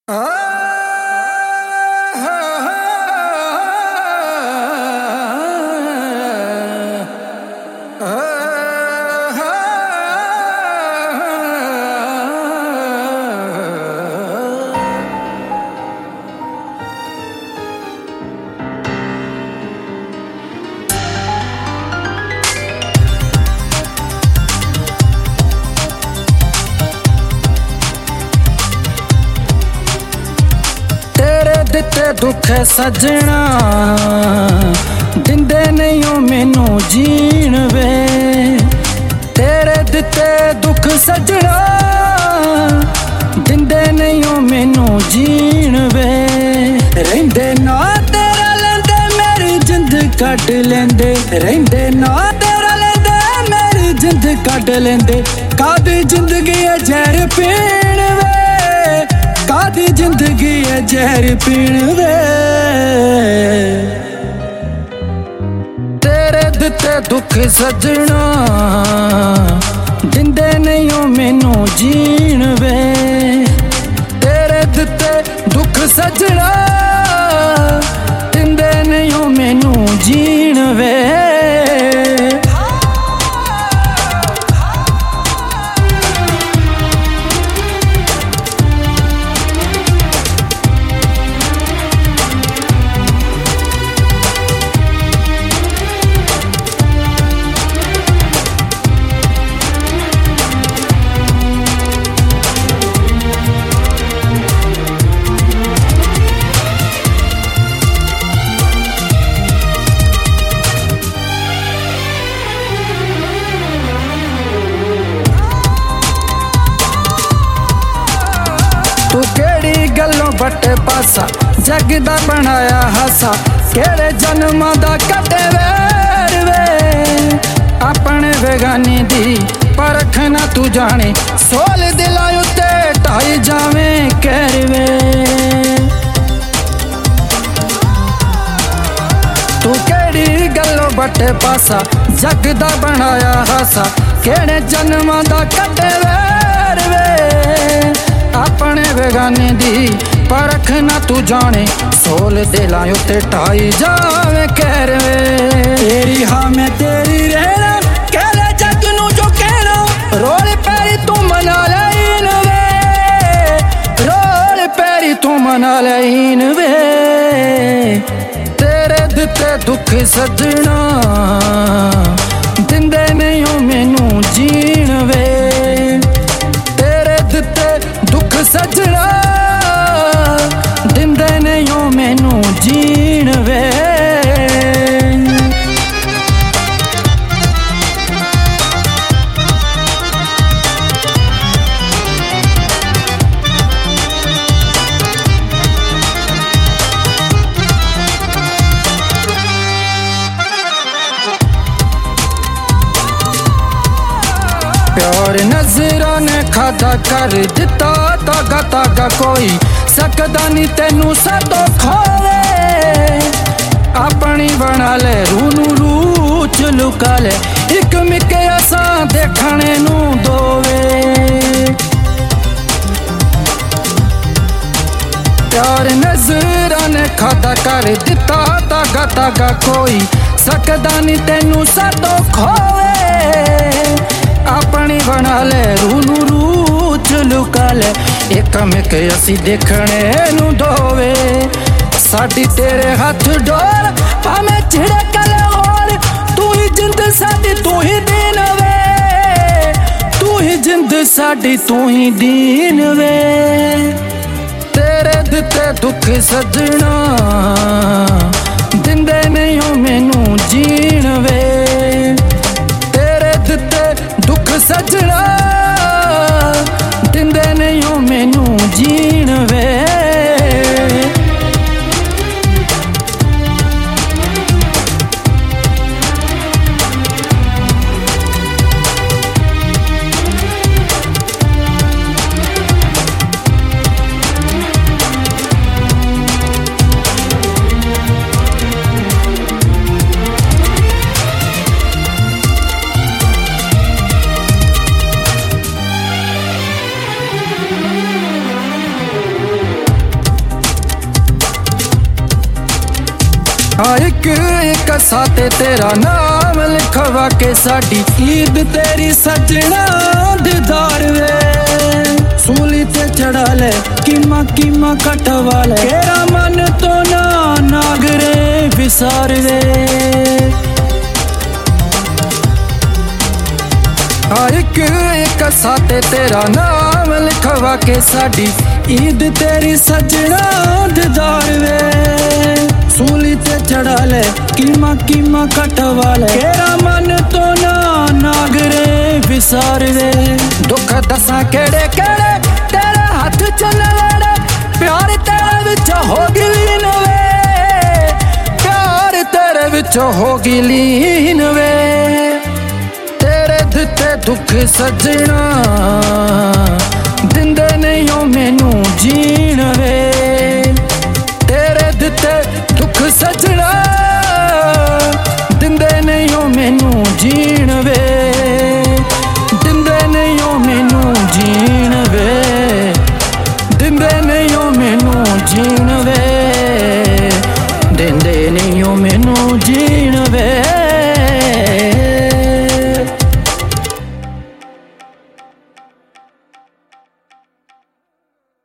दिते दुख सजना दिंदे नहीं हो मैनू जीण वे। तेरे दिते दुख सजना दिंदे नहीं हो मैनू जीण वे। रहिंदे ना तेरा लेंदे मेरी जिंद कट लेंदे, रहिंदे ना तेरा लेंदे मेरी जिंद कट लेंदे। कादी जिंदगी है जहर पीण वे, कादी जिंदगी है जहर पीण वे। तेरे दिते दुख सजना दिंदे नहीं हो मैनू जीण वे। तेरे दिते दुख सजना दिंदे नहीं हो मैनू जीण वे। तू केड़ी गल्लों बट्टे पासा जग दा बनाया हासा। केड़े जन्मां दा कटे वैर वे, अपने बेगानी दी परख ना तू जाने। सोल दिला उत्ते ढाई जावें कहर वे। तू केड़ी गल्लों बट्टे पासा जग दा बनाया हासा। केड़े जन्मां दा कटे वैर वे, अपने बेगाने दी परख ना तू जाने। सोल दिला उत्ते ढाई जावे कहर वे। तेरी हाँ मैं तेरी रहना कहले जग नू जो कहना। रोल पैरी तू मना लईन वे, रोल पैरी तू मना लईन वे। तेरे दिते दुख सजना दिंदे नहीं हो मैनू जीण वे। तेरे दिते दुख सजना दिंदे नहीं हो मैनू जीण वे। प्यार नजरां ने खादा कर दिता तागा तागा। कोई सकदा नहीं तेनू सातो खोवे। अपनी बना ले रूनू रू च लुका ले। इक मिके असां देखने नू दोवे। प्यार नजरां ने खादा कर दिता तागा तागा। कोई सकदा नहीं तेनू सातो खोवे। अपनी बना ले रूनू रू च लुका ले। एक मिक असी देखने नू दोवे। साडी तेरे हथ डोर भावें झिड़क ले होर। तू ही जिंद साडी तू ही दीन वे, तू ही जिंद साडी तू ही दीन वे। तेरे दिते दुख सजना दिंदे नहीं हो मैनू जीण वे। तेरे दिते दुख सजना दिंदे नहीं हो मैनू जीण वे। एक एक साथे तेरा नाम लिखवा के साडी ईद तेरी सजना दीदार वे सूली ते चढ़ा ले कीमा कीमा कटवा ले तेरा मन तो ना नागरे विसार वे एक एक साथे तेरा नाम लिखवा के साडी ईद तेरी सजना दीदार वे सूली ते चढ़ा ले कीमा कीमा कटवा ले तेरा मन तो ना नागरे विसार वे दुख दसा केड़े केड़े तेरे हाथ च लड़े प्यार तेरे विच होगी लीन वे प्यार तेरे विच होगी लीन वे तेरे दिते दुख सजना दिंदे नहीं हो मैनू जीण वे तेरे दिते दुख सजना दिंदे नहीं हो मैनू जीण वे दिंदे नहीं हो मैनू जीण वे दिंदे नहीं हो मैनू जीण वे दिंदे नहीं हो